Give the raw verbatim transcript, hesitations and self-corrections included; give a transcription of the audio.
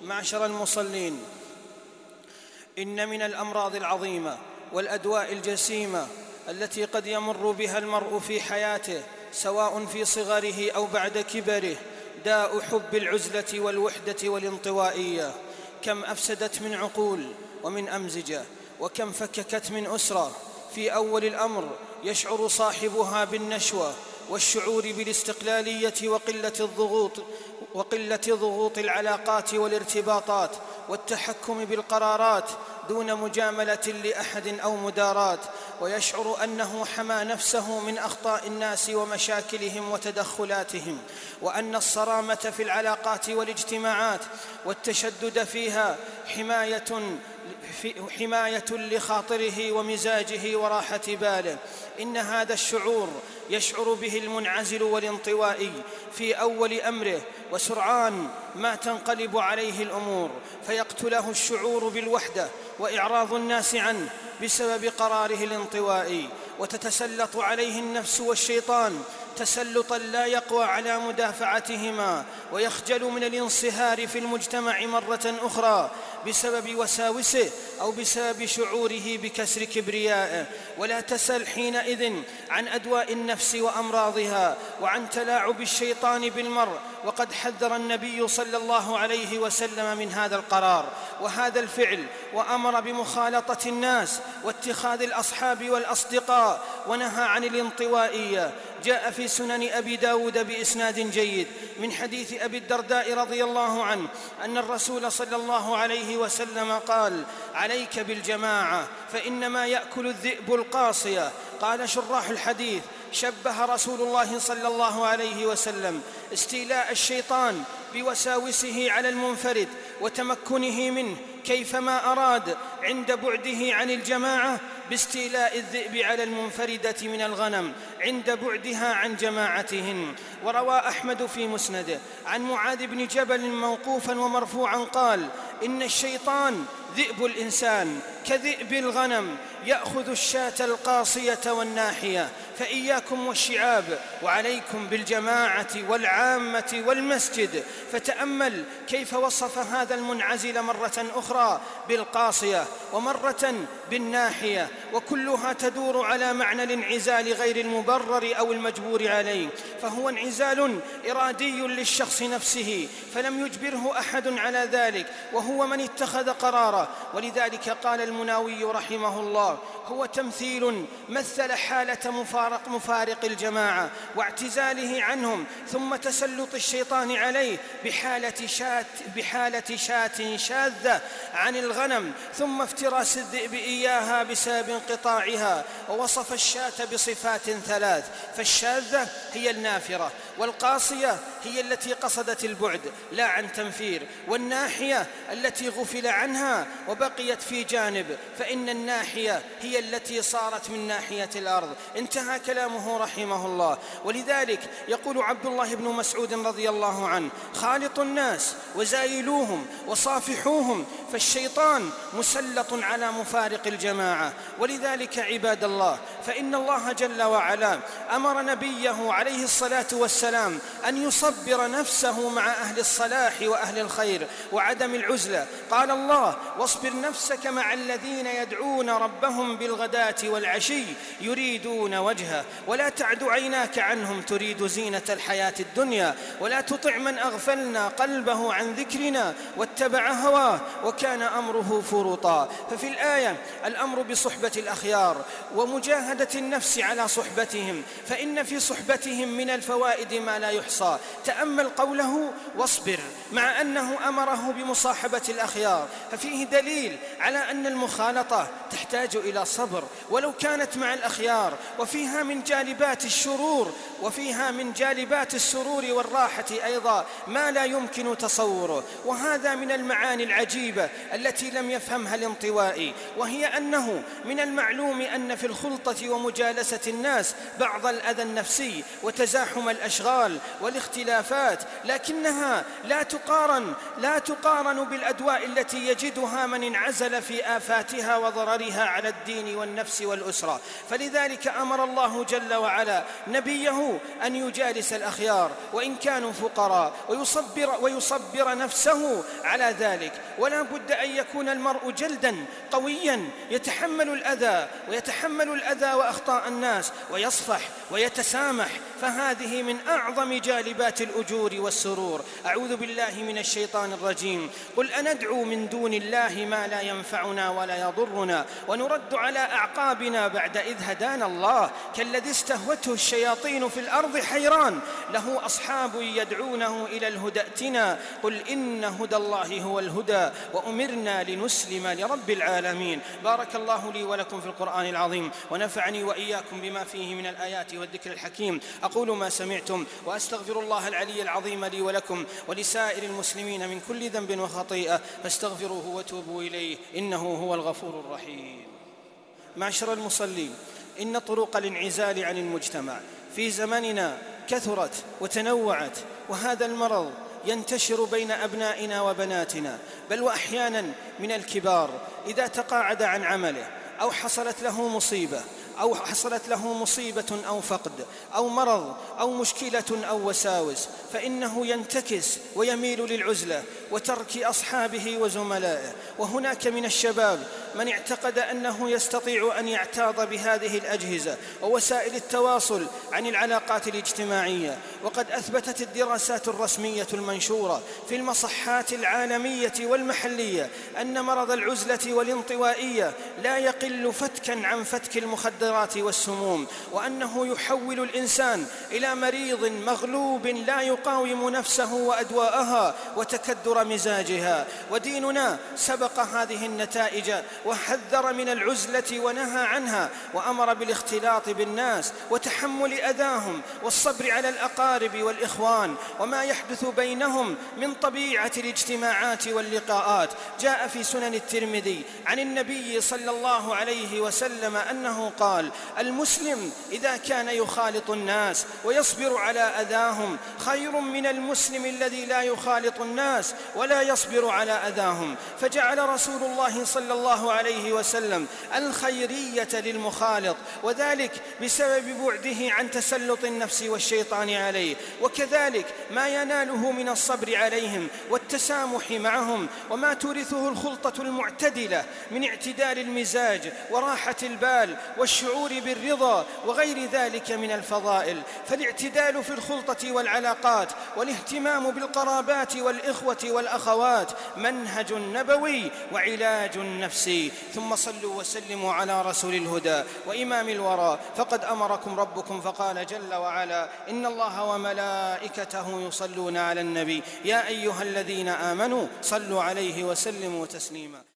معشر المصلين، إن من الأمراض العظيمة والأدواء الجسيمة التي قد يمر بها المرء في حياته سواء في صغره أو بعد كبره داء حب العزلة والوحدة والانطوائية. كم أفسدت من عقول ومن أمزجة، وكم فككت من أسرة. في أول الأمر يشعر صاحبها بالنشوة والشعور بالاستقلالية وقلة الضغوط وقلة ضغوط العلاقات والارتباطات والتحكم بالقرارات دون مجاملة لأحد أو مداراة، ويشعر أنه حمى نفسه من أخطاء الناس ومشاكلهم وتدخلاتهم، وأن الصرامة في العلاقات والاجتماعات والتشدد فيها حماية حماية لخاطره ومزاجه وراحة باله. إن هذا الشعور يشعر به المنعزل والانطوائي في أول أمره، وسرعان ما تنقلب عليه الأمور فيقتله الشعور بالوحدة وإعراض الناس عنه بسبب قراره الانطوائي، وتتسلط عليه النفس والشيطان تسلطا لا يقوى على مدافعتهما، ويخجل من الانصهار في المجتمع مرة أخرى بسبب وساوسه أو بسبب شعوره بكسر كبريائه. ولا تسل حينئذ عن أدواء النفس وأمراضها وعن تلاعب الشيطان بالمرء، وقد حذر النبي صلى الله عليه وسلم من هذا القرار وهذا الفعل، وأمر بمخالطة الناس واتخاذ الأصحاب والأصدقاء، ونهى عن الانطوائية. جاء في سنن أبي داود بإسناد جيد من حديث أبي الدرداء رضي الله عنه أن الرسول صلى الله عليه وسلم قال: عليك بالجماعة فإنما يأكل الذئب القاصية. قال شراح الحديث: شبه رسول الله صلى الله عليه وسلم استيلاء الشيطان بوساوسه على المنفرد وتمكنه منه كيفما أراد عند بعده عن الجماعة باستيلاء الذئب على المنفردة من الغنم عند بعدها عن جماعتهن. وروى أحمد في مسنده عن معاذ بن جبل موقوفا ومرفوعا قال: إن الشيطان ذئب الإنسان كذئب الغنم يأخذ الشاة القاصية والناحية، فإياكم والشعاب وعليكم بالجماعة والعامة والمسجد. فتأمل كيف وصف هذا المنعزل مرة أخرى بالقاصية ومرة بالناحية، وكلها تدور على معنى الانعزال غير المبرر أو المجبور عليه، فهو انعزال إرادي للشخص نفسه فلم يجبره أحد على ذلك، وهو من اتخذ قراره. ولذلك قال المناوي رحمه الله: هو تمثيل مثل حالة مفارق, مفارق الجماعة واعتزاله عنهم، ثم تسلط الشيطان عليه بحالة شاة, بحالة شاة شاذة عن الغنم، ثم افتراس الذئب إياها بسبب انقطاعها. ووصف الشاة بصفات ثلاث: فالشاذة هي النافرة، والقاصية هي التي قصدت البعد لا عن تنفير، والناحية التي غفل عنها وبقيت في جانب، فإن الناحية هي التي صارت من ناحية الأرض. انتهى كلامه رحمه الله. ولذلك يقول عبد الله بن مسعود رضي الله عنه: خالطوا الناس وزايلوهم وصافحوهم، فالشيطان مسلط على مفارق الجماعة. ولذلك عباد الله، فإن الله جل وعلا أمر نبيه عليه الصلاة والسلام أن يصبر نفسه مع أهل الصلاح وأهل الخير وعدم العزلة. قال الله: واصبر نفسك مع الذين يدعون ربهم بالغداة والعشي يريدون وجهه ولا تعد عيناك عنهم تريد زينة الحياة الدنيا ولا تطع من أغفلنا قلبه عن ذكرنا واتبع هواه وكان أمره فرطا. ففي الآية الأمر بصحبة الأخيار ومجاهدة النفس على صحبتهم، فإن في صحبتهم من الفوائد ما لا يحصى. تأمل قوله: واصبر، مع أنه أمره بمصاحبة الأخيار، ففيه دليل على أن المخالطة تحتاج إلى صبر ولو كانت مع الأخيار، وفيها من جالبات الشرور وفيها من جالبات السرور والراحة أيضا ما لا يمكن تصوره. وهذا من المعاني العجيبة التي لم يفهمها الانطوائي، وهي أنه من المعلوم أن في الخلطة ومجالسة الناس بعض الأذى النفسي وتزاحم الأشغال والاختلافات، لكنها لا تقارن لا تقارن بالأدواء التي يجدها من انعزل في آفاتها وضررها على الدين والنفس والأسرة. فلذلك أمر الله جل وعلا نبيه أن يجالس الأخيار وإن كانوا فقراء ويصبر, ويصبر نفسه على ذلك. ولا بد أن يكون المرء جلدا قويا يتحمل الأذى ويتحمل الأذى وأخطاء الناس ويصفح ويتسامح، فهذه من أعظم جالبات الأجور والسرور. أعوذ بالله من الشيطان الرجيم. قل أندعو من دون الله ما لا ينفعنا ولا يضرنا ونرد على أعقابنا بعد إذ هدانا الله كالذي استهوته الشياطين في الأرض حيران له أصحاب يدعونه إلى الهدى ائتنا قل إن هدى الله هو الهدى وأمرنا لنسلم لرب العالمين. بارك الله لي ولكم في القرآن العظيم ونفعني وإياكم بما فيه من الآيات والذكر الحكيم. أقول ما سمعتم وأستغفر الله العلي العظيم لي ولكم ولسائر المسلمين من كل ذنب وخطيئة فاستغفروه وتوبوا إليه إنه هو الغفور الرحيم. معشر المصلين، إن طرق الانعزال عن المجتمع في زمننا كثرت وتنوعت، وهذا المرض ينتشر بين أبنائنا وبناتنا، بل وأحيانا من الكبار إذا تقاعد عن عمله أو حصلت له مصيبة أو حصلت له مصيبة أو فقد أو مرض أو مشكلة أو وساوس، فإنه ينتكس ويميل للعزلة وترك أصحابه وزملائه. وهناك من الشباب من اعتقد أنه يستطيع أن يعتاض بهذه الأجهزة ووسائل التواصل عن العلاقات الاجتماعية، وقد أثبتت الدراسات الرسمية المنشورة في المصحات العالمية والمحلية أن مرض العزلة والانطوائية لا يقل فتكا عن فتك المخدرات والسموم، وأنه يحول الإنسان إلى مريض مغلوب لا يقاوم نفسه وأدواءها وتكدر مزاجها. وديننا سبق هذه النتائج وحذر من العزلة ونهى عنها، وأمر بالاختلاط بالناس وتحمل أذاهم والصبر على الأقارب والإخوان وما يحدث بينهم من طبيعة الاجتماعات واللقاءات. جاء في سنن الترمذي عن النبي صلى الله عليه وسلم أنه قال: المسلم إذا كان يخالط الناس ويصبر على أذاهم خير من المسلم الذي لا يخالط الناس ولا يصبر على أذاهم. فجعل رسول الله صلى الله عليه وسلم الخيرية للمخالط، وذلك بسبب بعده عن تسلط النفس والشيطان عليه، وكذلك ما يناله من الصبر عليهم والتسامح معهم، وما تورثه الخلطة المعتدلة من اعتدال المزاج وراحة البال والشعور بالرضا وغير ذلك من الفضائل. فالاعتدال في الخلطة والعلاقات والاهتمام بالقرابات والإخوة والأخوات منهج نبوي وعلاج نفسي. ثم صلوا وسلموا على رسول الهدى وإمام الورى، فقد أمركم ربكم فقال جل وعلا: إن الله وملائكته يصلون على النبي يا أيها الذين آمنوا صلوا عليه وسلموا تسليما.